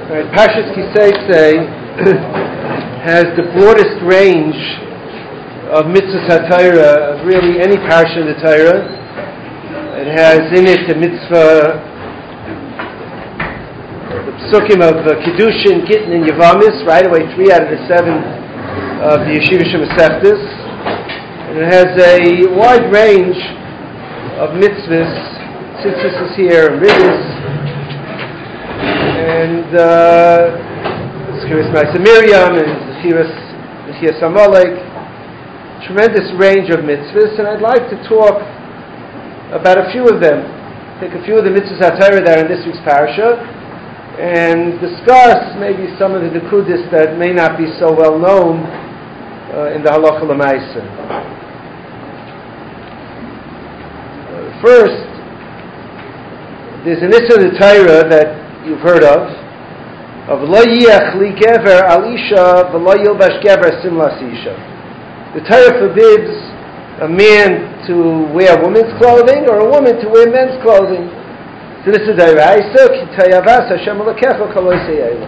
Right, Parshas Kisei has the broadest range of mitzvahs HaTorah of really any parsha in the Torah. It has in it the mitzvah, the psukim of Kiddushin, Gittin, and Yevamis, right away 3 out of the 7 of the Yeshiva Shemeseftis. And it has a wide range of mitzvahs, tzitzis is here, and ribbis, and Miriam, and Zechias Amalek, tremendous range of mitzvahs, and I'd like to talk about a few of them. Take a few of the mitzvahs HaTorah that are in this week's parasha, and discuss maybe some of the nekudis that may not be so well known in the halacha l'maaseh. First, there's a mitzvah in the Torah that you've heard of lo yiach li gever al isha v'lo yilbash gever simlas isha. The Torah forbids a man to wear women's clothing or a woman to wear men's clothing. So this is D'oraisa ki tayavas Hashem alakecha kol osei.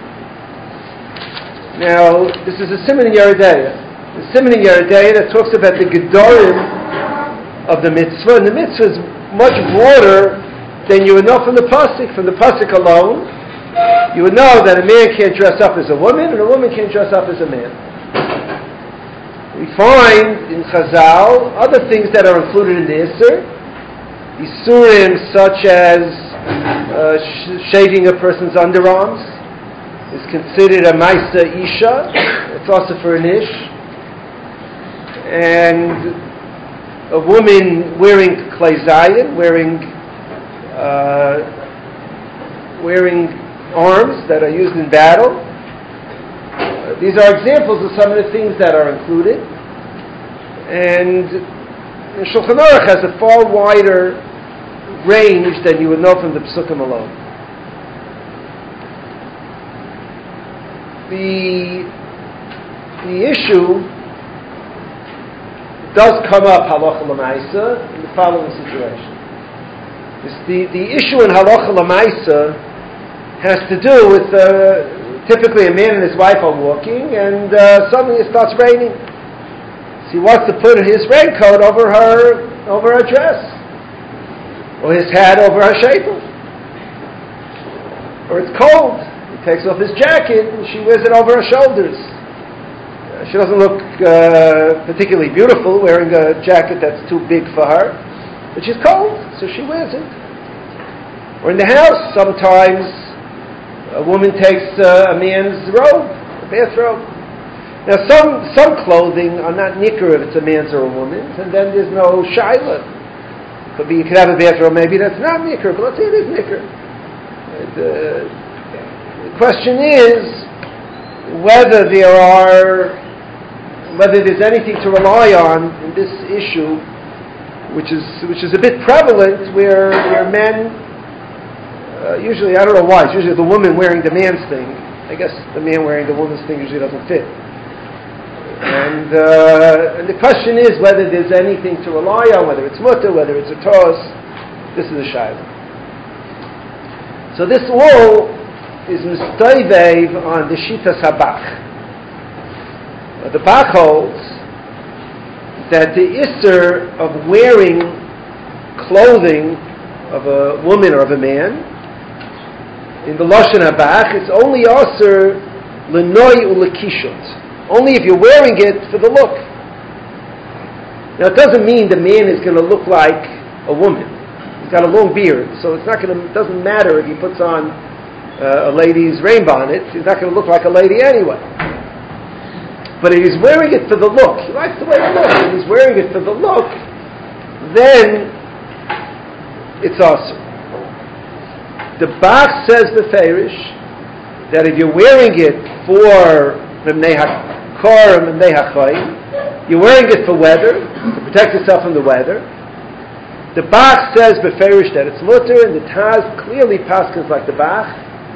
Now, this is a siman in Yoreh De'ah. The siman in Yoreh De'ah that talks about the gedorim of the mitzvah, and the mitzvah is much broader than you would know from the pasuk. From the pasuk alone, you would know that a man can't dress up as a woman, and a woman can't dress up as a man. We find in Chazal other things that are included in the Isser. Isurim such as shaving a person's underarms is considered a Maisa Isha. It's also for an Ish. And a woman wearing Klei Zayin, wearing arms that are used in battle. These are examples of some of the things that are included. And Shulchan Aruch has a far wider range than you would know from the Psukim alone. The issue does come up halacha l'maaseh in the following situation. The issue in halacha l'maaseh has to do with typically a man and his wife are walking, and suddenly it starts raining. So he wants to put his raincoat over her dress, or his hat over her sheitel. Or it's cold. He takes off his jacket and she wears it over her shoulders. She doesn't look particularly beautiful wearing a jacket that's too big for her, but she's cold, so she wears it. Or in the house, sometimes a woman takes a man's robe, a bathrobe. Now, some clothing are not nicker if it's a man's or a woman's, and then there's no shaila. Could be you could have a bathrobe maybe that's not nicker, but let's say it is nicker. The question is whether there's anything to rely on in this issue, which is a bit prevalent, where men usually, I don't know why, it's usually the woman wearing the man's thing. I guess the man wearing the woman's thing usually doesn't fit. And the question is whether there's anything to rely on, whether it's mutter, whether it's a tos. This is a shayla. So this all is mistayvev on the shitas habach. The Bach holds that the isser of wearing clothing of a woman or of a man in the Lashon HaBach is only aser l'noi u'lekishut. Only if you're wearing it for the look. Now it doesn't mean the man is going to look like a woman. He's got a long beard, so it doesn't matter if he puts on a lady's rain bonnet. He's not going to look like a lady anyway. But if he's wearing it for the look, he likes the way it looks. If he's wearing it for the look, then it's awesome. The Bach says the Ferish that if you're wearing it for Mimnei HaKor and Mimnei HaChoyim, you're wearing it for weather, to protect yourself from the weather. The Bach says beferish that it's mutter, and the Taz clearly paskins like the Bach,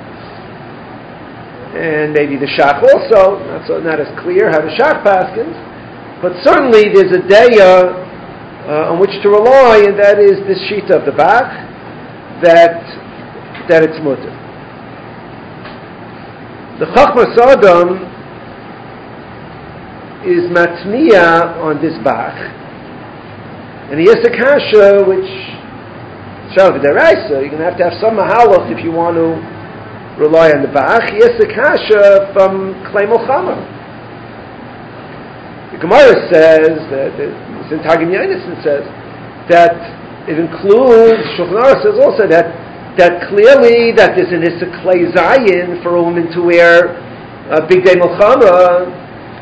and maybe the Shach also, not as clear how the Shach paskins, but certainly there's a daya on which to rely, and that is this shita of the Bach, that it's mutter. The Chachmas Adam is matmiya on this Bach, and he has a kasha which Shav Deraisa, you're going to have some mahalach if you want to rely on the Bach. He has a kasha from Klei Milchama. The Gemara says that it's in Targum Yonasan says that it includes, Shulchan Aruch says also that clearly that there's an Issa Klei Zayin for a woman to wear Big Day Milchama.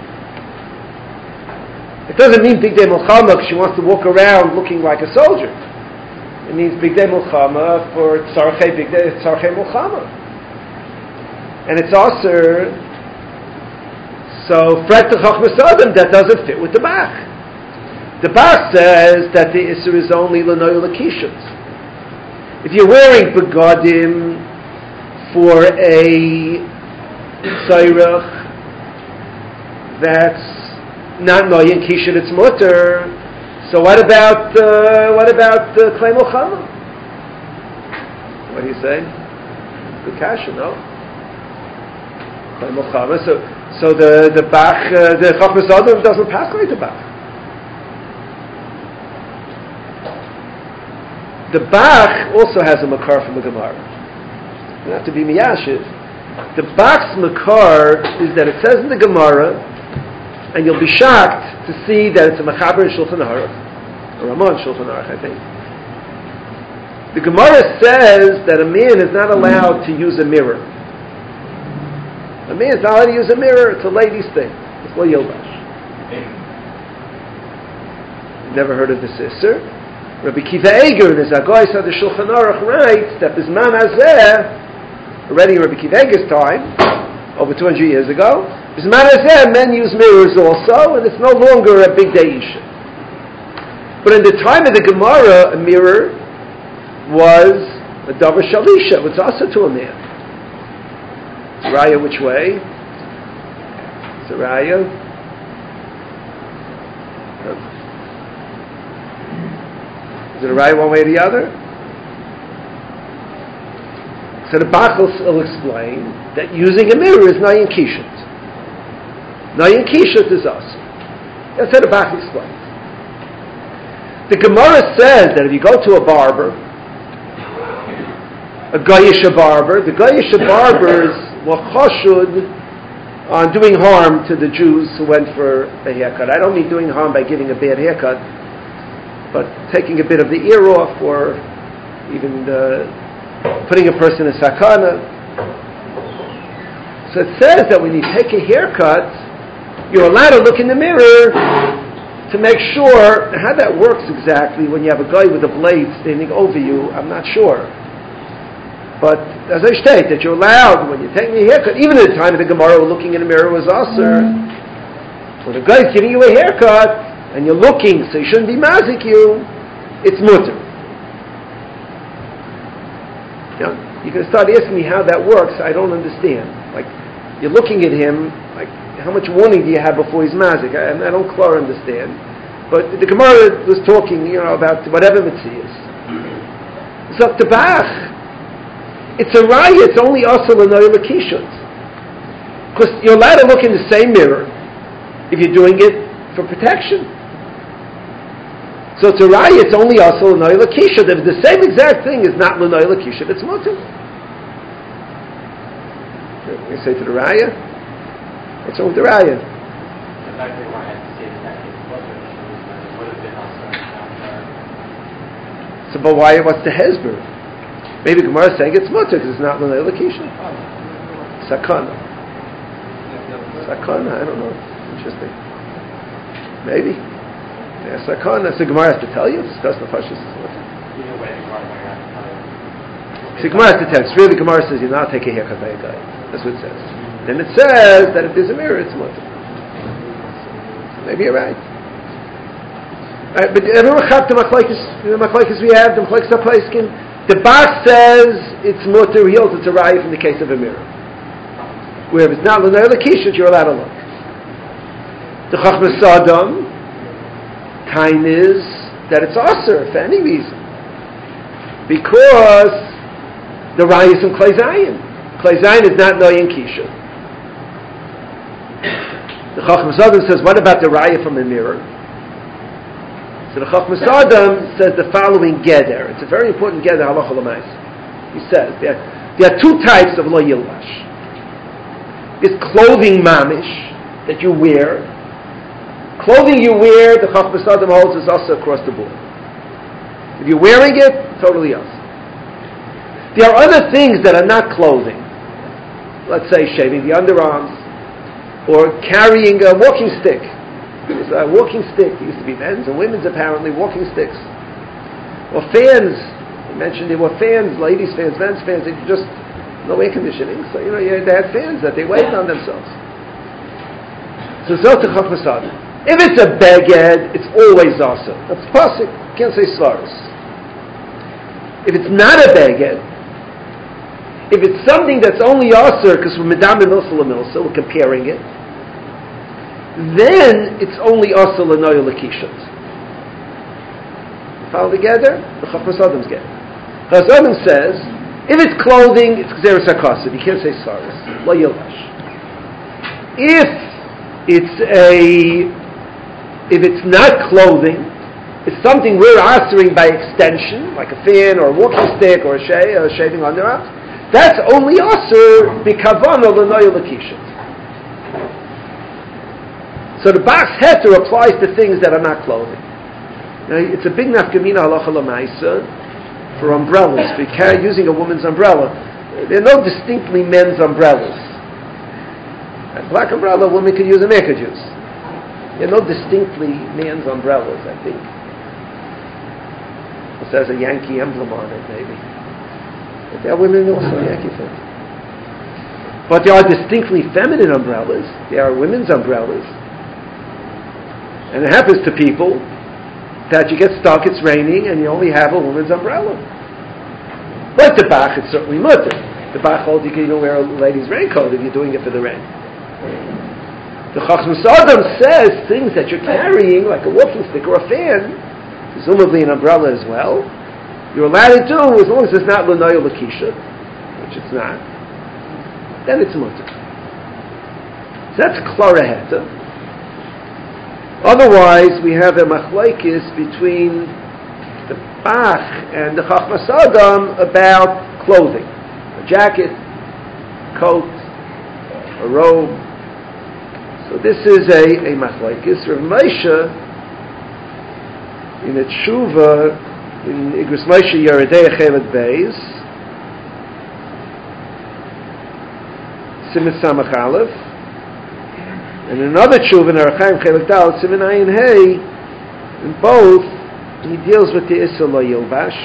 It doesn't mean Big Day Milchama because she wants to walk around looking like a soldier. It means Big Day Milchama for Tzarchei Big Day, Tzarchei Milchama. And it's also, so Fret the Chachmas Adam, that doesn't fit with the Bach. The Bach says that the Isser is only L'noy L'kishut. If you're wearing begadim for a Tzairach, that's not Noyan Kishut, it's Mutter. So what about Klei Milchama? What do you say? Good kasha, no? Klei Milchama. So the Bach, the Chachmas Adam doesn't pass like the Bach. The Bach also has a makar from the Gemara. You don't have to be miyashiv. The Bach's makar is that it says in the Gemara, and you'll be shocked to see that it's a Mechaber in Shulchan Aruch, or Ramon Shulchan Aruch, I think. The Gemara says that a man is not allowed to use a mirror. A man is not allowed to use a mirror. It's a lady's thing. It's lo yobash. Never heard of this Isser. Rabbi Kiva Eger in his Agois of the Shulchan Aruch writes that Bisman Hazeh, already in Rabbi Kiva Eger's time, over 200 years ago, Bisman Hazeh, men use mirrors also, and it's no longer a big day issue. But in the time of the Gemara, a mirror was a davar shalisha, which was also to a man. It's a raya which way? It's a raya. Is it a raya one way or the other? So the Bach will explain that using a mirror is Nayin Kishut. Nayin Kishut is us. That's how the Bach explains. The Gemara says that if you go to a barber, a Goyish barber, the Goyish barbers were chashud on doing harm to the Jews who went for a haircut. I don't mean doing harm by giving a bad haircut, but taking a bit of the ear off, or even putting a person in sakana. So it says that when you take a haircut, you're allowed to look in the mirror to make sure. How that works exactly when you have a guy with a blade standing over you, I'm not sure. But as I state, that you're allowed, when you're taking a haircut, even at the time of the Gemara, looking in the mirror was also. When a guy's giving you a haircut, and you're looking, so you shouldn't be mazik you, it's mutter. Now, you're going to start asking me how that works. I don't understand. Like, you're looking at him, like, how much warning do you have before he's mazik? I don't clearly understand. But the Gemara was talking, about whatever mitzvah is. So the Bach, it's a raya, it's only also l'noy l'kishut. Because you're allowed to look in the same mirror if you're doing it for protection. So it's a raya, it's only also l'noy l'kishut. If the same exact thing is not l'noy l'kishut, it's mutter. You say to the raya? What's wrong with the raya? So, but why? What's the hezber? Maybe Gemara is saying it's mutter because it's not l'noy l'kishut. Sakana. Sakana. I don't know. Interesting. Maybe. Yeah, sakana. So Gemara has to tell you. Discuss the pashas. So Gemara has to tell you. It's really Gemara says you're not taking a haircut by a guy. That's what it says. Then it says that if there's a mirror, it's mutter. Maybe you're right. But everyone the machlokes we have, the machlokes hapaiskim. The Bach says it's mutter. He holds it's a raya in the case of a mirror. Where if it's not l'noy l'kishut, you're allowed to look. The Chachmas Adam time is that it's aser for any reason, because the raya is in Klei Zayin. Klei Zayin is not Noyan Kishut. The Chachmas Adam says, what about the raya from the mirror? So the Chachmas Adam says the following geder. It's a very important geder, halacha l'mais. He says, there are two types of lo yilbash. There's clothing mamish that you wear. Clothing you wear, the Chachmas Adam holds, is also across the board. If you're wearing it, totally else. There are other things that are not clothing. Let's say shaving the underarms, or carrying a walking stick. There's a walking stick. There used to be men's and women's, apparently, walking sticks. Or fans. You mentioned there were fans, ladies' fans, men's fans. They just, no air conditioning. So, they had fans that they waved on themselves. So, Zot Chachmas Adam. If it's a beged, it's always also. That's pasuk. You can't say svaros. If it's not a beged, if it's something that's only aser because we're medam milsa l'milsa, we're comparing it, then it's only aser l'noya l'kishot. Follow together? The Chachmas Adam's get. Chachmas Adam says, if it's clothing, it's gzeres hakassid. You can't say svaros. Lo yilbash. If it's not clothing, it's something we're answering by extension, like a fan or a walking stick or a shaving underarms. That's only aser b'kavana l'noya l'kishut. So the Bach's heter applies to things that are not clothing. Now, it's a big nafkamina halacha l'maisa for umbrellas. If you're using a woman's umbrella, there are no distinctly men's umbrellas. A black umbrella, a woman could use, a man could use. There are no distinctly man's umbrellas, I think. It has a Yankee emblem on it, maybe. But there are women also Yankee fans. But there are distinctly feminine umbrellas. There are women's umbrellas. And it happens to people that you get stuck, it's raining, and you only have a woman's umbrella. Like the Bach, it's certainly mutter. The Bach holds you can even wear a lady's raincoat if you're doing it for the rain. The Chachmas Adam says things that you're carrying, like a walking stick or a fan, presumably an umbrella as well, you're allowed to do as long as it's not l'noya l'kisha, which it's not, then it's mutter. So that's klara heta. Otherwise, we have a machlekes between the Bach and the Chachmas Adam about clothing, a jacket, a coat, a robe. So this is a machlekes. Rav Moshe in a tshuva in Igros Moshe Yeridei Chelet Beis, Siman Samach Aleph, and another tshuva in Arachaim Chelet Dal, Siman Ayin Hey. In both, he deals with the Issa Lo Yilbash.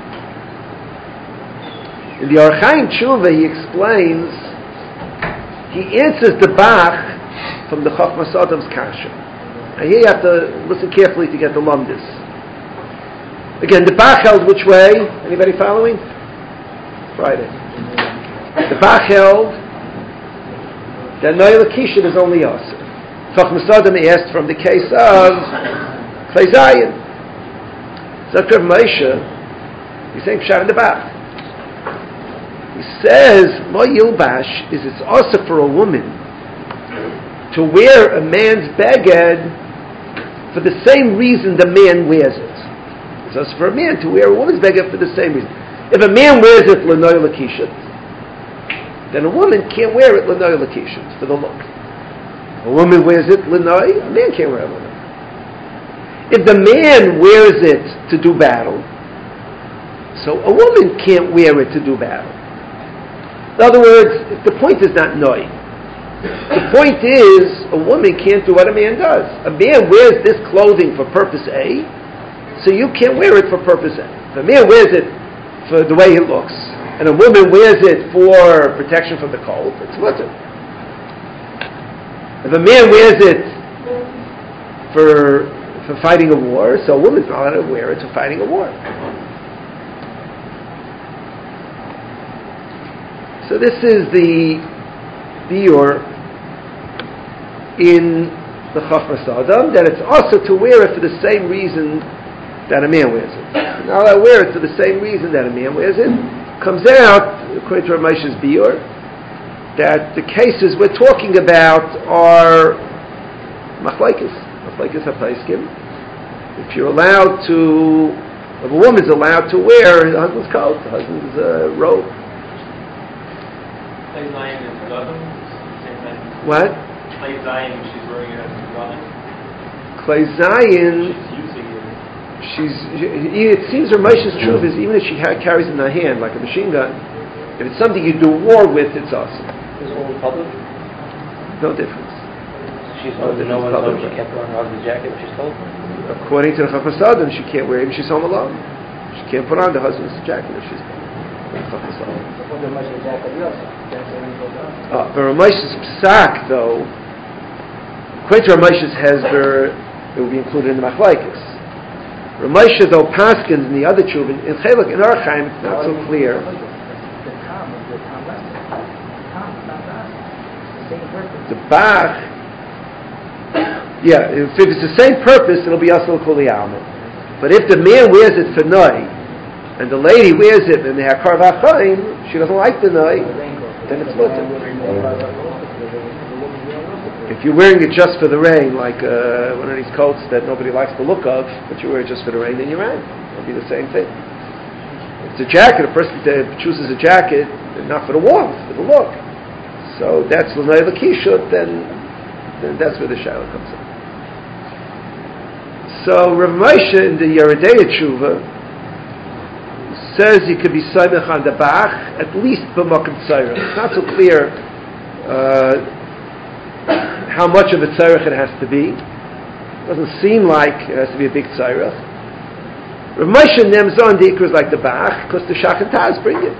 In the Arachaim tshuva, he explains, he answers the Bach from the Chachmas Adam's kasha. And here you have to listen carefully to get the lumdis. Again, the Bach held which way? Anybody following? Friday. The Bach held that Noel Kishin is only us. Chachmas Adam asked from the case of Klei Zayin. So Rav Moshe, he's saying Pshat in the Bach. He says, Lo Yilbash is it's also for a woman to wear a man's beged for the same reason the man wears it. It's also for a man to wear a woman's beged for the same reason. If a man wears it l'noy l'kishet, then a woman can't wear it l'noy l'kishet, for the look. If a woman wears it l'noy, a man can't wear it l'noy. If the man wears it to do battle, so a woman can't wear it to do battle. In other words, the point is not noy. The point is, a woman can't do what a man does. A man wears this clothing for purpose A, so you can't wear it for purpose A. If a man wears it for the way he looks, and a woman wears it for protection from the cold, it's mutter. If a man wears it for fighting a war, so a woman's not allowed to wear it for fighting a war. So this is the biur in the Chachmas Adam, that it's also to wear it for the same reason that a man wears it. Now I wear it for the same reason that a man wears it. Comes out, according to Rav Moshe's biur, that the cases we're talking about are machlekes hapaiskim. If you're allowed to, if a woman's allowed to wear her husband's coat, the husband's robe. What? Clay Zion, she's wearing it as a brother. Clay Zion. It seems her Moshe's truth is even if she carries it in her hand like a machine gun, if it's something you do war with, it's awesome. Is it only public? No difference. She's told that no one knows she can't put on her husband's jacket if she's told? According to the Chachmas Adam, she can't wear it if she's home alone. She can't put on the husband's jacket if she's Chachmas Adam. But Ramesh's psak, though, according to Ramesh's hesber, it will be included in the machlekes. Ramesh, though, paskins in the other children, in Chelek, in Archaim, it's not so clear. The Bach, yeah, if it's the same purpose, it'll be Asal Kuli Alma. But if the man wears it for Noi, and the lady wears it and they have Karva Chaim, she doesn't like the Noi, then it's mutter. If you're wearing it just for the rain, like one of these coats that nobody likes the look of, but you wear it just for the rain, then you're right. It'll be the same thing. If it's a jacket, a person chooses a jacket not for the warmth, for the look. So that's L'nai L'kishut, then that's where the shadow comes in. So Rav Moshe in the Yeridei Tshuva says you could be Saimech on the Bach, at least b'makom tzarech. It's not so clear how much of a tzarech it has to be. It doesn't seem like it has to be a big tzarech. Rav Moshe nems on the ikras like the Bach, because the Shach and Taz bring it.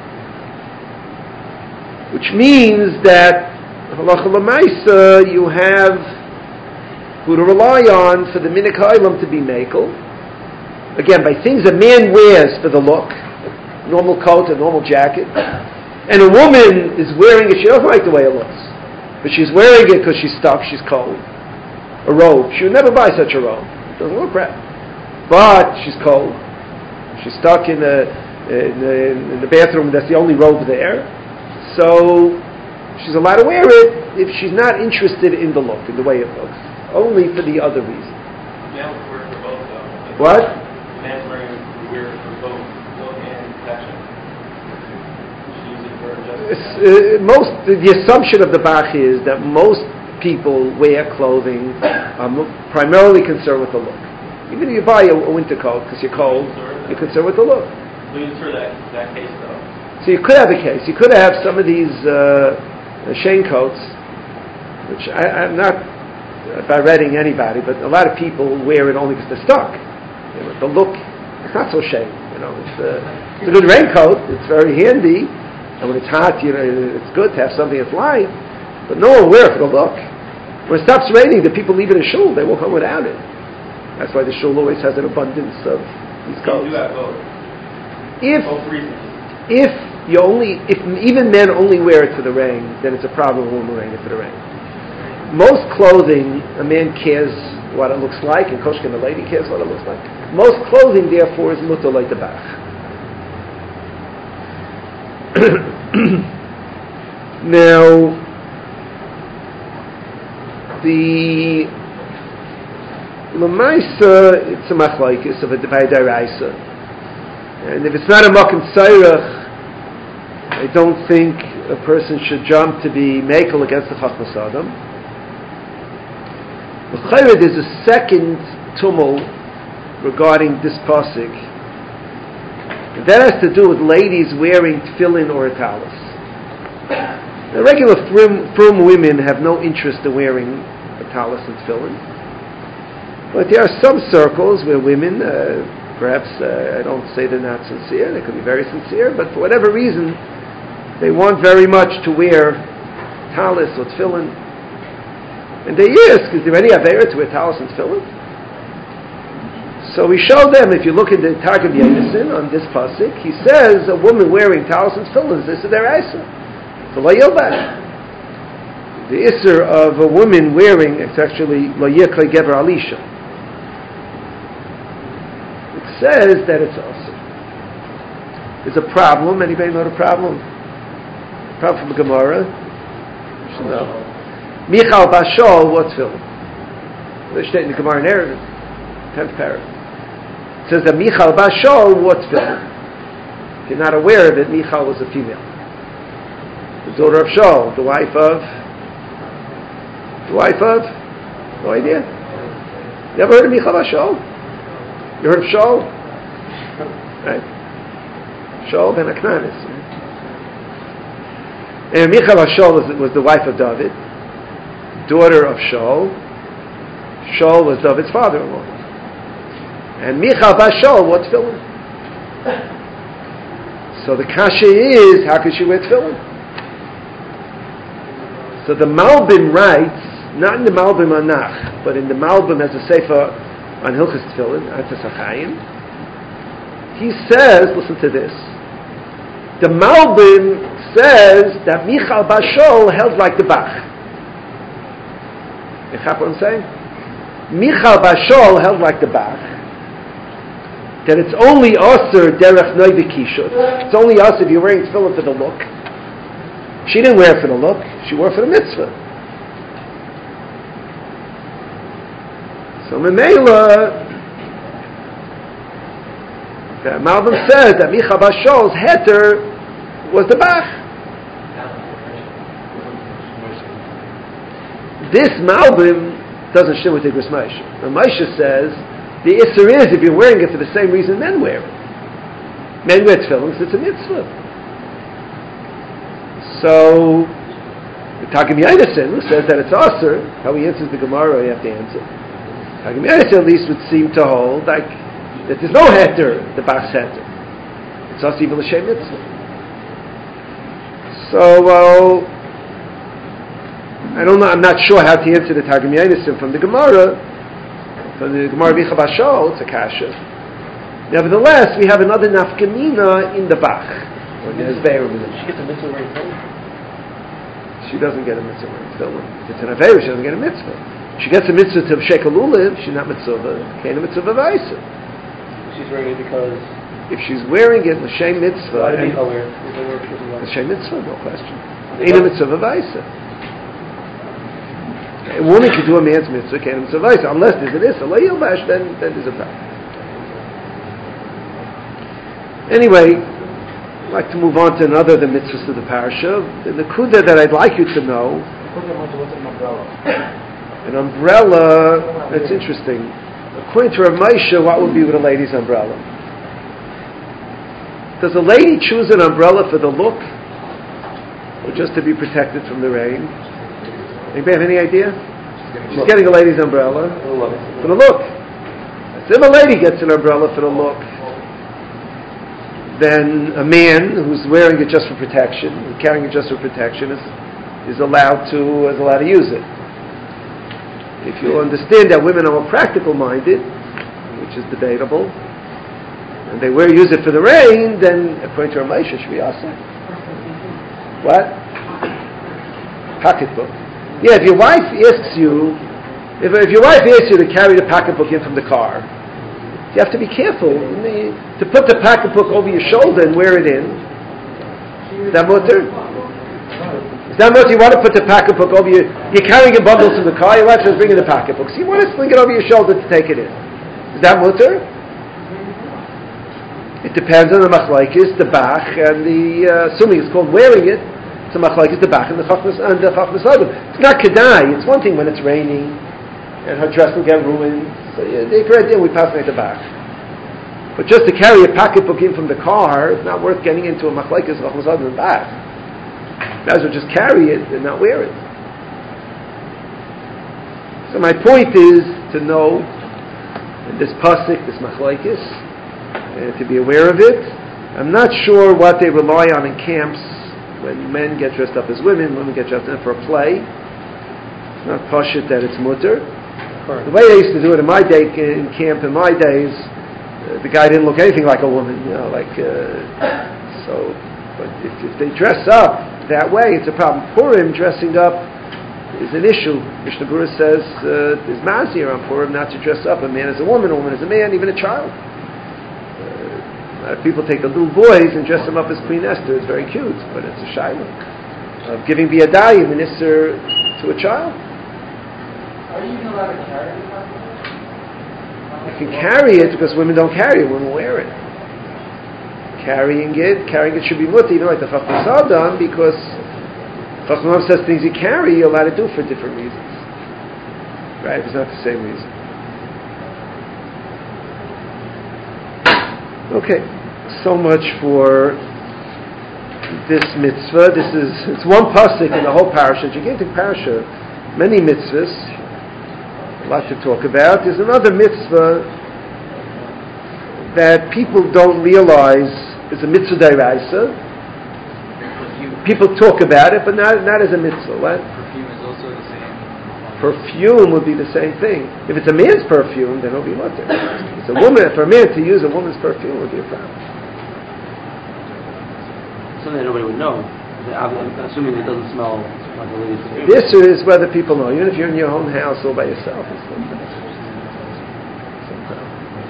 Which means that halacha l'maisa you have who to rely on for the minik ha'olam to be mekel. Again, by things a man wears for the look, a normal coat, a normal jacket, and a woman is wearing it, she doesn't like the way it looks, but she's wearing it because she's stuck, she's cold. A robe, she would never buy such a robe. It doesn't look right. But she's cold. She's stuck in the bathroom, that's the only robe there. So she's allowed to wear it if she's not interested in the look, in the way it looks. Only for the other reason. Males wear it for both, though. What? Males wear it for both look and fashion. She uses it for just... the assumption of the Bach is that most people wear clothing primarily concerned with the look. Even if you buy a winter coat because you're cold, you're concerned with the look. We use for that case, though. So you could have a case. You could have some of these Shane coats, which I'm not by reading anybody, but a lot of people wear it only because they're stuck. You know, the look, it's not so Shane. You know, it's a good raincoat. It's very handy, and when it's hot, you know, it's good to have something that's light. But no one wear it for the look. When it stops raining, the people leave it in shul. They won't come without it. That's why the shul always has an abundance of these coats. You do have both. Both reasons. If even men only wear it for the rain, then it's a problem when we're wearing it for the rain. Most clothing, a man cares what it looks like, and Koshkin, the lady, cares what it looks like. Most clothing, therefore, is mutar like the Bach. Now, the Lamaisa, it's a machlokes of a Devai Daraisa. And if it's not a makom tzarech, I don't think a person should jump to be mekel against the Chachmas Adam. There's a second tumult regarding this pasuk. That has to do with ladies wearing tefillin or a talis. Now, regular frum women have no interest in wearing a talis and tefillin. But there are some circles where women, perhaps I don't say they're not sincere, they could be very sincere, but for whatever reason, they want very much to wear talis or tefillin. And they ask, is there any avera to wear talis and tefillin? So we show them, if you look in the Targum Yonasan on this pasuk, he says a woman wearing talis and tefillin, this is their Isa. So lo yilbas. The Isser of a woman wearing, it's actually lo yirkei gever alisha. It says that it's also. There's a problem. Anybody know the problem? The problem from the Gemara? Michal Bashol, what's tefillin? The state in the Gemara in Eruvin, 10th paragraph. It says that Michal Bas Shaul wore tefillin. If you're not aware of it, Michal was a female. The daughter of Shaul, the wife of? No idea? You ever heard of Michal Bas Shaul? You heard of Shaul? Right? Shaul ben Aknanis. And Michal Bas Shaul was the wife of David, daughter of Shaul. Shaul was David's father-in-law. And Michal Bas Shaul wore tefillin. So the kasha is, how could she wear tefillin? So the Malbim writes, not in the Malbim Anach, but in the Malbim as a sefer on Hilchos Tefillin, Atzas HaChaim, he says, listen to this, the Malbim says that Michal Bas Shaul held like the Bach. You have what I'm saying? Michal Bas Shaul held like the Bach, that it's only Aser derech noiv kishut. It's only us if you're wearing tefillin for the look. She didn't wear it for the look. She wore it for the mitzvah. So Memela, the Malbim says that Michal Bas Shaul's heter was the Bach. This Malbim doesn't share with Igros Moshe. The Moshe says the Isser is if you're wearing it for the same reason men wear it. Men wear tefillin because it's a mitzvah. So the Targum Yonasan, who says that it's Aser, how he answers the Gemara, you have to answer. Targum Yonasan at least would seem to hold like that there's no heter, the Bach's heter. It's Aser even l'shem mitzvah. So I don't know. I'm not sure how to answer the Targum Yonasan from the Gemara. From the Gemara Michal Bas Shaul, it's a kasha. Nevertheless, we have another nafkamina in the Bach. She gets a mitzvah wearing tefillin? She doesn't get a mitzvah wearing tefillin. If it's an Aveira, she doesn't get a mitzvah. She gets a mitzvah to Shekel Luliv, she's not mitzvah, can't a mitzvah vaisa. She's wearing it because... If she's wearing it, l'shem mitzvah... Why did Michal wear it? L'shem mitzvah, no question. Ain't a mitzvah vaisa. A woman can do a man's mitzvah, can't a mitzvah vaisa, unless there's an issa. Then there's a problem. Anyway, I'd like to move on to another of the mitzvahs of the parasha. The nekuda that I'd like you to know. What's an umbrella? An umbrella, that's interesting. According to Rav Moshe, what would be with a lady's umbrella? Does a lady choose an umbrella for the look? Or just to be protected from the rain? Anybody have any idea? She's getting a lady's umbrella for the look. So if a lady gets an umbrella for the look, then a man who's wearing it just for protection, carrying it just for protection, is allowed to use it. If you understand that women are more practical minded, which is debatable, and they use it for the rain, then according to Rav Moshe, it should be awesome. What? Pocketbook. Yeah, if your wife asks you, if your wife asks you to carry the pocketbook in from the car, you have to be careful to put the pocketbook over your shoulder and wear it in. Is that mutter? Is that mutter? You want to put the pocketbook over you're carrying a bundle from the car, your wife is bringing the pocketbook, so you want to sling it over your shoulder to take it in. Is that mutter? It depends on the machlokes, the Bach, and assuming it's called wearing it, it's a machlokes, the Bach, and the Chachmas Adam. It's not kedai. It's one thing when it's raining, and her dress will get ruined. So the correct deal, we pass it the Bach. But just to carry a pocketbook in from the car, it's not worth getting into a machlokes, Chachmas Adam, and Bach. Might as well just carry it and not wear it. So my point is to know this pasuk, this machlokes, to be aware of it. I'm not sure what they rely on in camps when men get dressed up as women get dressed up for a play. It's not pashut that it's mutter. The way they used to do it in my day, in camp in my days, the guy didn't look anything like a woman, so. But if they dress up that way, it's a problem. Purim dressing up is an issue. Mishnah Berurah says there's mazir on Purim not to dress up. A man is a woman as a man, even a child. People take the little boys and dress them up as Queen Esther. It's very cute, but it's a shayla of giving biyadayim an isser to a child. Are you even allowed to carry the parka? You can carry it because women don't carry it, women wear it. Carrying it should be muti, like the Chacham Sadan, because Chacham says things you carry, you're allowed to do for different reasons. Right? It's not the same reason. Okay, so much for this mitzvah. It's one pasuk in the whole parasha. Gigantic parasha, many mitzvahs, a lot to talk about. There's another mitzvah that people don't realize is a mitzvah d'oraisa. People talk about it, but not as a mitzvah. What? Perfume is also the same. Perfume would be the same thing. If it's a man's perfume, then it'll be mutter. It's a woman. For a man to use a woman's perfume would be a problem. Something that nobody would know. I'm assuming it doesn't smell like a lady's perfume. This is whether people know. Even if you're in your own house all by yourself, it's still some problem.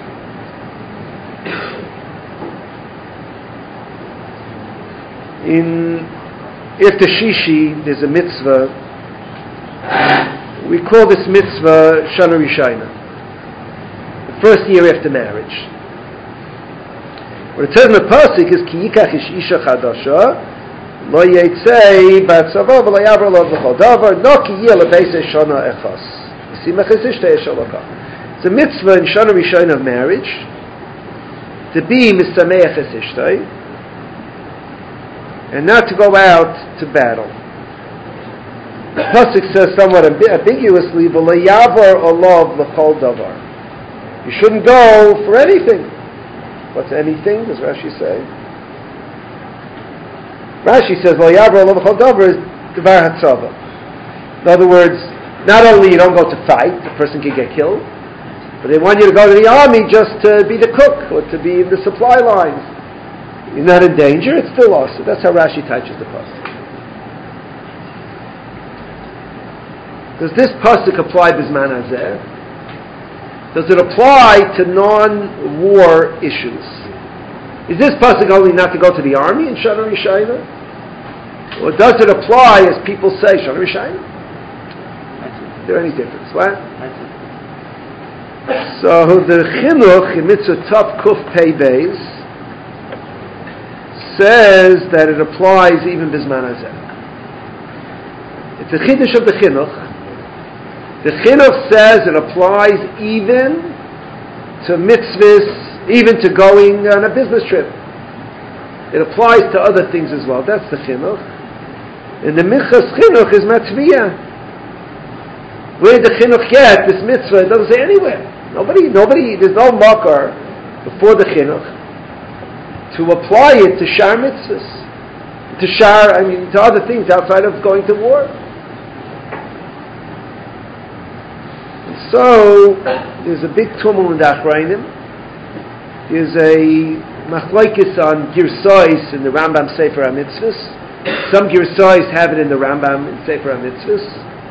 After Shishi, there's a mitzvah. We call this mitzvah Shana Rishayna, the first year after marriage. What it says in the pasuk is Ki yikach ish isha chadasha lo yitzei b'atzava v'lo yavro lo v'chol davar no ki yeh lebeisei shana echas yisimach ishtei shalaka. It's a mitzvah in Shana Rishayna of marriage to be misameach es ishtei and not to go out to battle. The pasuk says somewhat ambiguously, "V'lo yavar olav l'chol davar." You shouldn't go for anything. What's anything? Does Rashi say? Rashi says, "V'lo yavar olav l'chol davar" is devar hatzava. In other words, not only you don't go to fight, the person can get killed, but they want you to go to the army just to be the cook or to be in the supply lines. You're not in danger; it's still awesome. That's how Rashi touches the pasuk. Does this pasuk apply bisman hazeh? Does it apply to non-war issues? Is this pasuk only not to go to the army in Shana Rishayna? Or does it apply, as people say, Shana Rishayna? Is there any difference? What? So the chinuch in Mitzvah Tav Kuf Pei Beis says that it applies even bisman hazeh. It's a chiddush of the chinuch. The chinuch says it applies even to mitzvahs, even to going on a business trip. It applies to other things as well. That's the chinuch. And the minchas chinuch is matzviyah. Where did the chinuch get this mitzvah? It doesn't say anywhere. Nobody. There's no makar before the chinuch to apply it to shar mitzvahs, to other things outside of going to war. So there's a big tumult in the Achrayim. There's a machlokes on girsais in the Rambam Sefer HaMitzvos. Some girsais have it in the Rambam in Sefer HaMitzvos,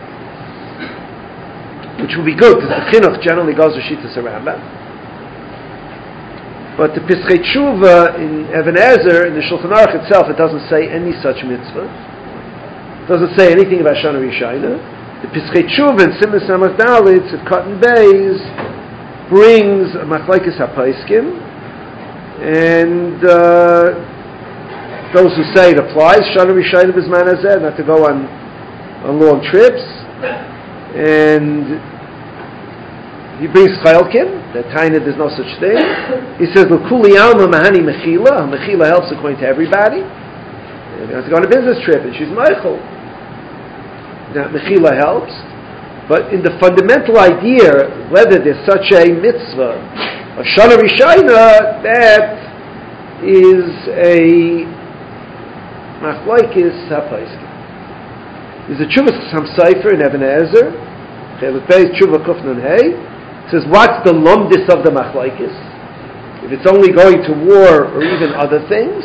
which will be good because the chinuch generally goes to Shittas HaRambam. But the Pischei Tshuva in Even Ezer, in the Shulchan Aruch itself, it doesn't say any such mitzvah. It doesn't say anything about Shana Rishayna. The Pischei Tshuva in Siman Samach Dalit at Cotton Bays brings a machlokes hapaiskim, and those who say it applies Shana Rishayna b'zman hazeh, not to go on long trips, and he brings Chaylkin, that Taina there's no such thing. He says, L'kuli alma mahani mechila. Mechila helps according to everybody. If you have to go on a business trip and she's Michael, now mechila helps. But in the fundamental idea, whether there's such a mitzvah, a Shana Rishayna, that is a machlokes hapaiskim. There's a Tshuvas Chassam Sofer in Even Ezer, Chelik Beis Tshuva Kuf Nun Hey. Says, what's the lumdis of the machlokes? If it's only going to war or even other things.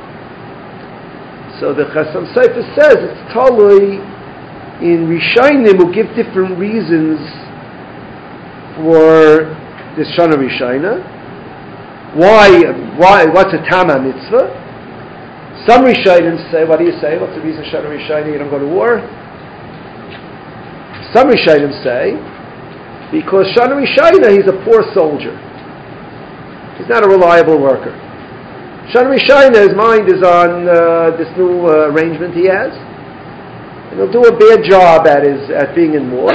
So the Chassam Sofer says it's totally in Rishaynim will give different reasons for this Shana Rishayna. Why? What's a Tama mitzvah? Some Rishaynim say, what do you say? What's the reason Shana Rishayna you don't go to war? Some Rishaynim say Because Shana Rishayna, he's a poor soldier. He's not a reliable worker. Shana Rishayna, his mind is on this new arrangement he has. And he'll do a bad job at being in war.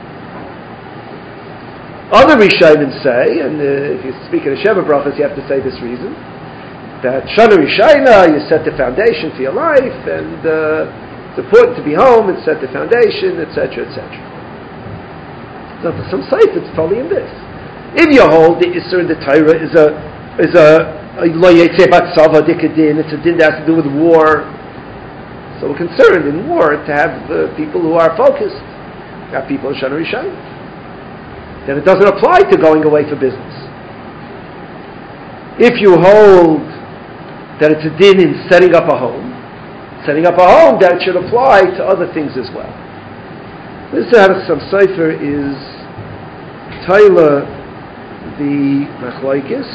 Other Rishaynim say, and if you speak in a Sheva Brachas, you have to say this reason, that Shana Rishayna, you set the foundation for your life, and it's important to be home and set the foundation, etc., etc. So for some sites, it's totally in this. If you hold the Isser in the Torah is a Lo Yetzeh Batzava Dikadin, it's a din that has to do with war. So we're concerned in war to have people who are focused, have people in Shana Rishayna. Then it doesn't apply to going away for business. If you hold that it's a din in setting up a home, that should apply to other things as well. This some Sefer is Taila the Machlaikis,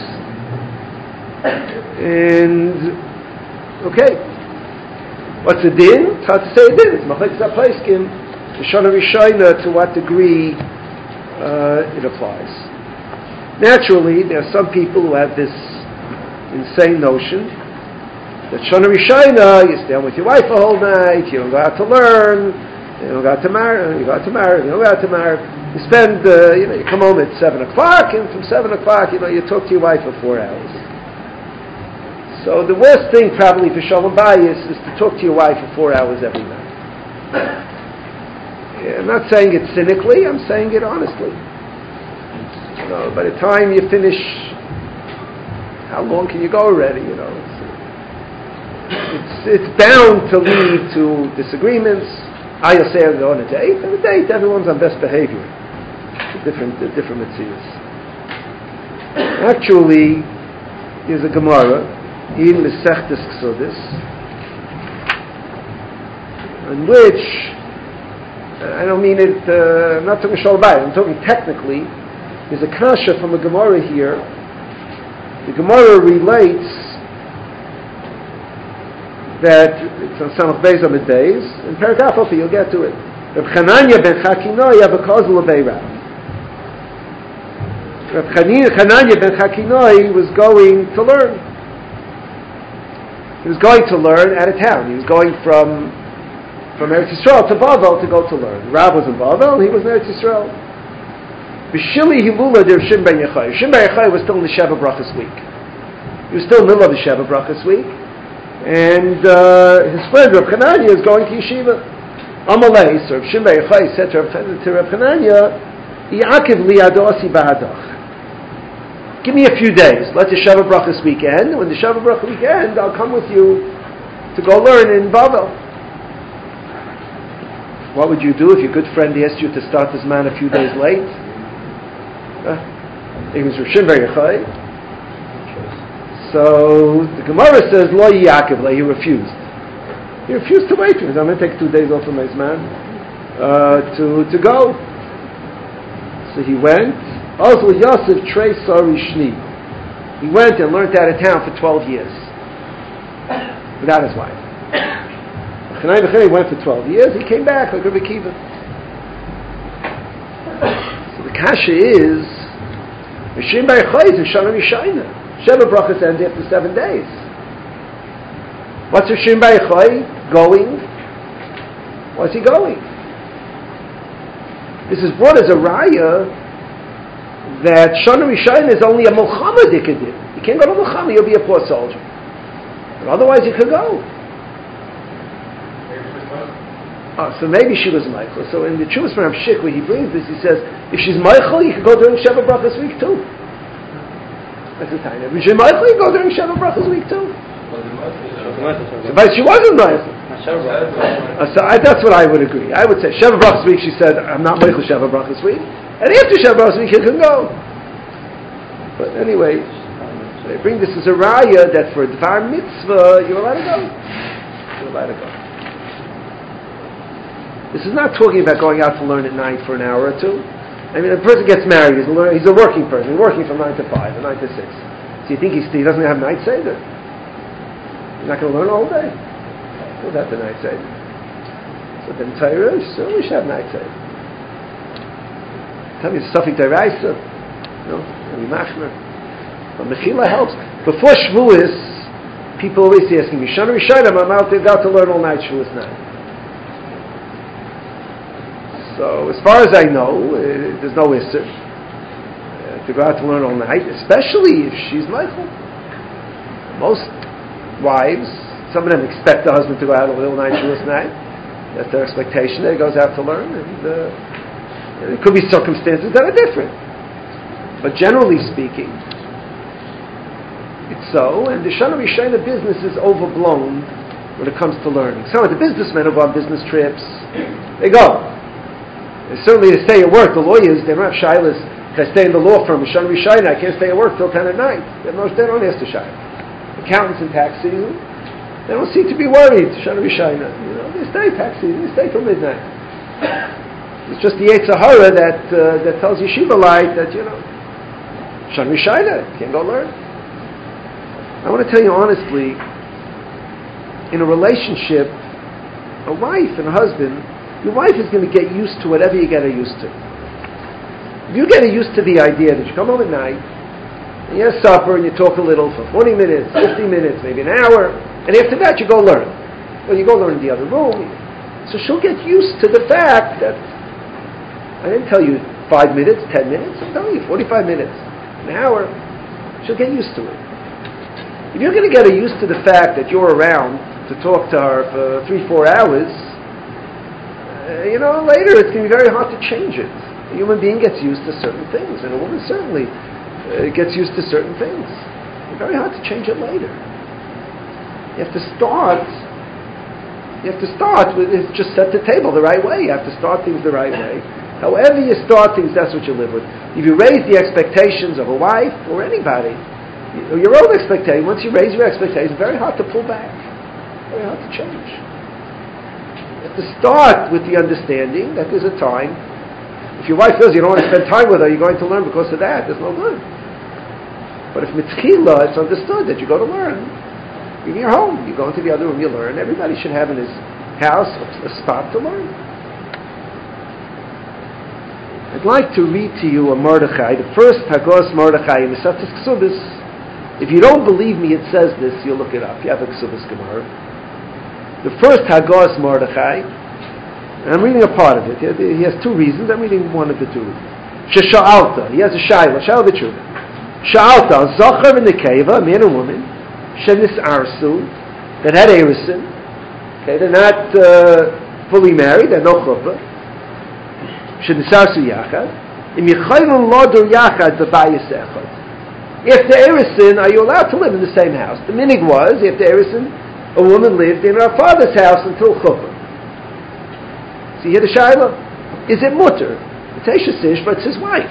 and okay, what's a din? It's hard to say a din. It's Machlaikis HaPleiskim, the Shana Rishayna, to what degree it applies. Naturally, there are some people who have this insane notion that Shana Rishayna, you stay home with your wife a whole night, you don't go out to learn, you don't go out to marry, you don't go out to marry. You spend, you come home at 7 o'clock, and from 7 o'clock, you talk to your wife for 4 hours. So the worst thing probably for Shalom Bayis is to talk to your wife for 4 hours every night. I'm not saying it cynically, I'm saying it honestly. By the time you finish, how long can you go already? It's bound to lead to disagreements. I'll say I'll go on a date, and a date, everyone's on best behavior. Different mitzvahs. Actually, there's a Gemara in Mesechtes Ksodis, in which, I don't mean it, I'm not talking Shalom Bayis, I'm talking technically, there's a kasha from a Gemara here. The Gemara relates that it's on Samach Beis Amid Beis, in Perek Afofi, you'll get to it. Reb Chananya ben Chakinoi have a causal of Eirav. Reb Chananya ben Chakinoi was going to learn. He was going to learn at a town. He was going from Eretz Yisrael to Bavel to go to learn. Rav was in Bavel, he was in Eretz Yisrael. B'shili hilula der Shim ben Yechai. Shim ben Yechai was still in the Sheva Brachas week. He was still in the middle of the Sheva Brachas week. And his friend Reb Chananya is going to yeshiva. Amalei, so Reb Shim ben Yechai said to Reb Chananya, Yaakov li'ado asi ba'adach. Give me a few days. Let the Sheva Brachas week end. When the Sheva Brachas week end, I'll come with you to go learn in Bavel. What would you do if your good friend asked you to start this man a few days late? It was Reb Shimon Bar Yochai. So the Gemara says, Lo Yaakov, he refused. He refused to wait. He said, I'm going to take 2 days off from this man to go. So he went. Also, Yosef Trei Sari Shni. He went and learned out of town for 12 years without his wife. Chanai went for 12 years. He came back like Rabbi Kiva. So the kasha is Rishim Bar Yochai is Shana Rishayna. Sheva Brachas end after 7 days. What's Rishim Bar Yochai going? What's he going? This is brought as a raya that Shana Rishayna is only a Mulchama dikadin. You can't go to Mulchama, you'll be a poor soldier. But otherwise you could go. So maybe she was Michael. So in the Chuvas from Rav Shik, where he brings this, he says, if she's Michael, you could go during Sheva Brachas week too. That's the time. If she's Michael, you go during Sheva Brachas week too. But she wasn't Michael. So that's what I would agree. I would say Sheva Brachas week, she said, I'm not Michael Sheva Brachas week. And after Sheva Brachas week, you can go. But anyway, they bring this as a raya that for Dvar Mitzvah, you're allowed to go. You're allowed to go. This is not talking about going out to learn at night for an hour or two. I mean, a person gets married, he's a working person. He's working from 9 to 5 or 9 to 6. So you think he doesn't have night seder? He's not going to learn all day? He'll have the night seder. So then Torah, so we should have night seder. Tell me the Safik Daraisa, maybe Machmer. But Mechila helps. Before Shavuos, people always ask me, Shana Rishayim, I'm out to learn all night Shavuos night. So, as far as I know, there's no Isser to go out to learn all night, especially if she's Michael. Most wives, some of them expect the husband to go out all night Shavuos night. That's their expectation that he goes out to learn, and there could be circumstances that are different. But generally speaking, it's so, and the Shana Rishayim business is overblown when it comes to learning. Some of the businessmen who go on business trips, they go. Certainly they stay at work. The lawyers, they don't have shilas. If I stay in the law firm, Shana Rishayim, I can't stay at work till 10 at night. They don't ask the shilas. Accountants in tax season, they don't seem to be worried. Shana Rishayim, they stay tax season, they stay till midnight. It's just the Yetzer Hara that tells Yeshiva light that Shana Rishayim, can't go learn. I want to tell you honestly, in a relationship, a wife and a husband, your wife is going to get used to whatever you get her used to. If you get her used to the idea that you come home at night, and you have supper, and you talk a little for 40 minutes, 50 minutes, maybe an hour, and after that you go learn. Well, you go learn in the other room. So she'll get used to the fact that, I didn't tell you 5 minutes, 10 minutes, I'm telling you 45 minutes, an hour. She'll get used to it. If you're going to get her used to the fact that you're around to talk to her for 3-4 hours, later it's going to be very hard to change it. A human being gets used to certain things, and a woman certainly gets used to certain things. It's very hard to change it later. You have to start with just set the table the right way. You have to start things the right way. However you start things, that's what you live with. If you raise the expectations of a wife or anybody, or your own expectation, once you raise your expectations, it's very hard to pull back. Very hard to change. You have to start with the understanding that there's a time. If your wife feels you don't want to spend time with her, you're going to learn because of that, there's no good. But if mitzchila, it's understood that you go to learn. In your home, you go into the other room, you learn. Everybody should have in his house a spot to learn. I'd like to read to you a Mordechai, the first Hagos Mordechai in the Masechtas Ksubos. If you don't believe me, it says this, you'll look it up. You have a Ksubos Gemara. The first Hagos Mordechai, and I'm reading a part of it. He has 2 reasons. I'm reading one of the 2 reasons. Shesha'alta. He has a shayla. Shayla the truth. Sha'alta. Zachar and Nekeva, a man and woman. Shenis Arsu. That had Erisin. Okay, they're not fully married. They're no chuppah. Shenis Arsu Yachad. Im Yichaylun Lodur Yachad B'bayis Echad. If the Erisin, are you allowed to live in the same house? The minig was, if the Erisin, a woman lived in her father's house until chuppah. So you hear the shayla? Is it mutter? It's Eishasish, but it's his wife.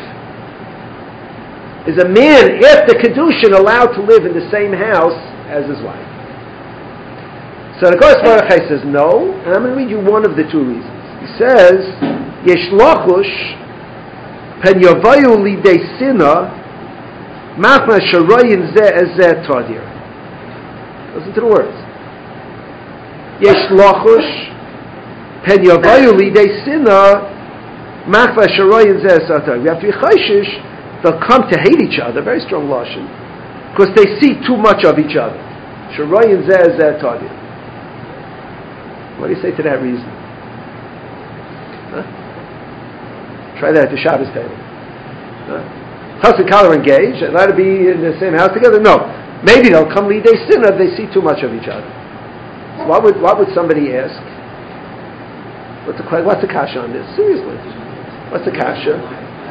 Is a man after Kedushin allowed to live in the same house as his wife? So the Hagos Mordechai says no, and I'm going to read you one of the 2 reasons. He says, Yesh lachush pen yavayu lidei sina machma sharoyin zeh tadir. Listen to the words. Yesh lachush pen yavayu lidei sina machma sharoyin zeh tadir. We have to be chayshish. They'll come to hate each other, very strong lashon, because they see too much of each other. Sharoyin zeh tadir. What do you say to that reason? Huh? Try that at the Shabbos table. Chas and Kala are engaged, allowed to be in the same house together? No. Maybe they'll come lidei sinah if they see too much of each other. So what would somebody ask? What's the kasha on this? Seriously. What's the kasha?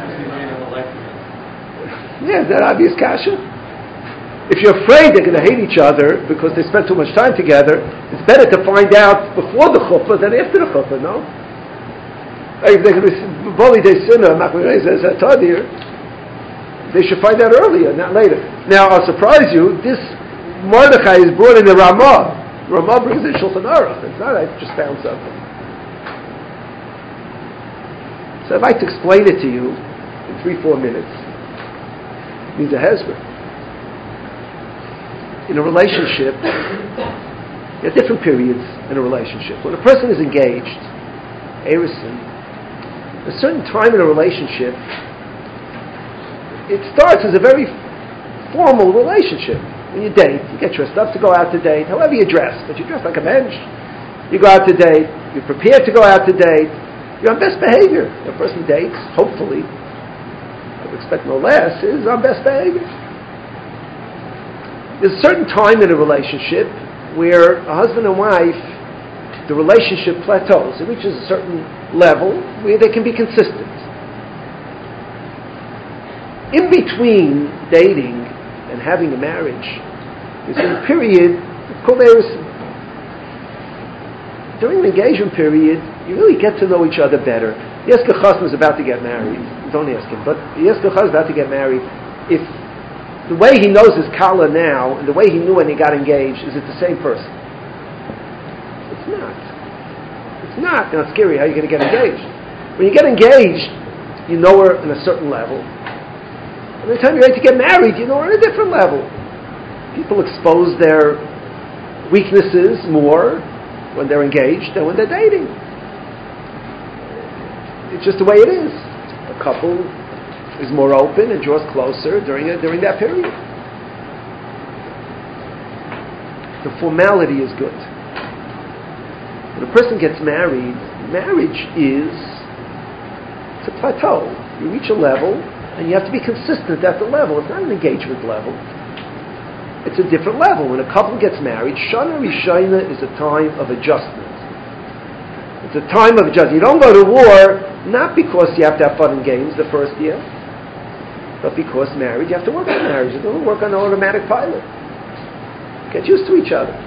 Yeah, is that obvious kasha? If you're afraid they're going to hate each other because they spend too much time together, it's better to find out before the chuppah than after the chuppah, no? If they're going to be boli de sinah, they should find out earlier, not later. Now, I'll surprise you, this Mordechai is brought in the Ramah. Ramah brings in Shulchan Aruch. It's not I just found something. So I'd like to explain it to you in 3-4 minutes. It means a hezbollah. In a relationship, there are different periods in a relationship. When a person is engaged, Erison, a certain time in a relationship, it starts as a very formal relationship. When you date, you get dressed up to go out to date, however you dress, but you dress like a bench. You go out to date, you're prepared to go out to date, you're on best behavior. The person dates, hopefully, I would expect no less, is on best behavior. There's a certain time in a relationship where a husband and wife, the relationship plateaus. It reaches a certain level where they can be consistent. In between dating and having a marriage, there's a period called erusin. During the engagement period, you really get to know each other better. Yeskel Chassan is about to get married. Don't ask him, but Yeskel Chassan is about to get married. If the way he knows his Kala now and the way he knew when he got engaged, is it the same person? It's not. It's not. Now it's scary how you're going to get engaged. When you get engaged, you know her on a certain level. And by the time you're ready to get married, you know her on a different level. People expose their weaknesses more when they're engaged than when they're dating. It's just the way it is. A couple is more open and draws closer during that period. The formality is good. When a person gets married, marriage is a plateau. You reach a level and you have to be consistent at the level. It's not an engagement level. It's a different level. When a couple gets married, Shana Rishayna is a time of adjustment. It's a time of adjustment. You don't go to war not because you have to have fun and games the first year, but because marriage, you have to work on marriage. You don't work on an automatic pilot. Get used to each other.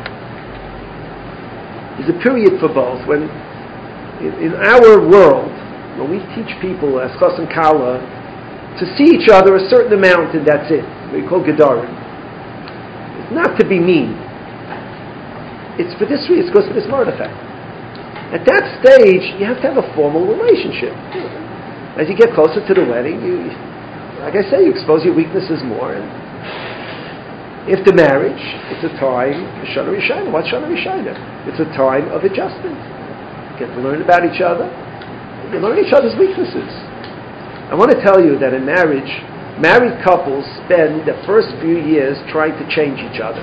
There's a period for both. When in our world, when we teach people as Chas and Kala to see each other a certain amount and that's it, we call Gedarim. It's not to be mean. It's for this reason. It's because of this artifact. At that stage, you have to have a formal relationship. As you get closer to the wedding, like I say, you expose your weaknesses more. And if the marriage, it's a time, Shana Rishayna. What's Shana Rishayna? It's a time of adjustment. You get to learn about each other. You learn each other's weaknesses. I want to tell you that in marriage, married couples spend the first few years trying to change each other.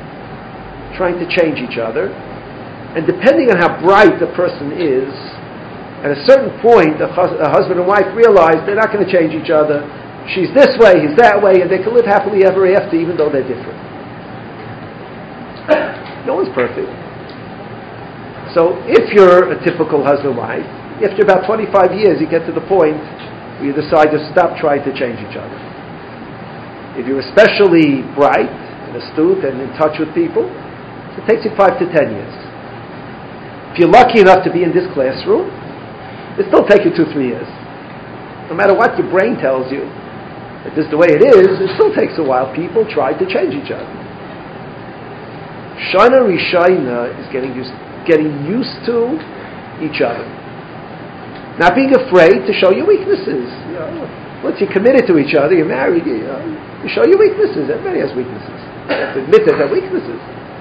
And depending on how bright the person is, at a certain point, a husband and wife realize they're not going to change each other. She's this way, he's that way, and they can live happily ever after, even though they're different. No one's perfect. So if you're a typical husband-wife, after about 25 years, you get to the point where you decide to stop trying to change each other. If you're especially bright and astute and in touch with people, it takes you 5 to 10 years. If you're lucky enough to be in this classroom, it still takes you 2-3 years. No matter what your brain tells you, that this is the way it is, it still takes a while. People try to change each other. Shana Rishayna is getting used to each other. Not being afraid to show your weaknesses. You know, once you're committed to each other, you're married, you show your weaknesses. Everybody has weaknesses. You have to admit that they're weaknesses.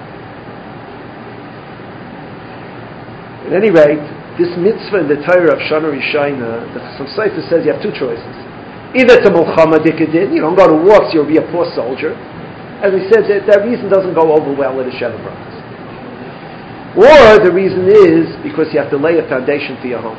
At any rate, this mitzvah in the Torah of Shana Rishayna, the Chasam Sofer says you have two choices. Either it's a Mulchama Dikadin, you don't go to war, so you'll be a poor soldier. As we said, that reason doesn't go over well with the Sheva brothers. Or the reason is because you have to lay a foundation for your home.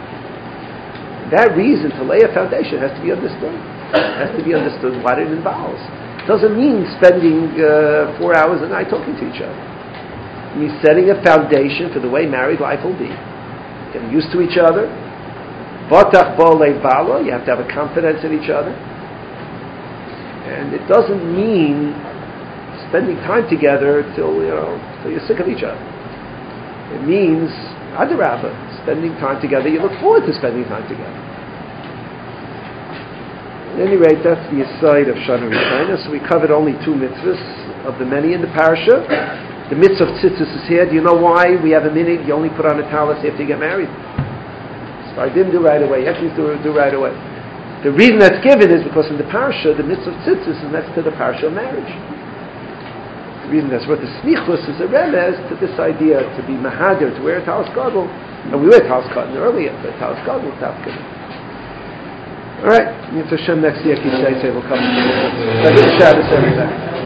That reason to lay a foundation has to be understood. It has to be understood what it involves. It doesn't mean spending 4 hours a night talking to each other. It means setting a foundation for the way married life will be. Getting used to each other. Vatach bolei bala, you have to have a confidence in each other. And it doesn't mean spending time together till you're sick of each other. It means, adarabah, spending time together. You look forward to spending time together. At any rate, that's the aside of Shana Rishayna. So we covered only 2 mitzvahs of the many in the parasha. The mitzvah of tzitzis is here. Do you know why we have a minute? You only put on a talis after you get married. So I didn't do right away. You have to do right away. The reason that's given is because in the parasha, the mitzvah of tzitzis is next to the parasha of marriage. The reason that's what the smichus is a remez to this idea to be mahadir, to wear a talis gadol, And we were Talis Cotton earlier, but Talis Cotton was Tafkin. All right, Mitzvah Hashem next year, Kishay, say we'll come. Shabbos every day.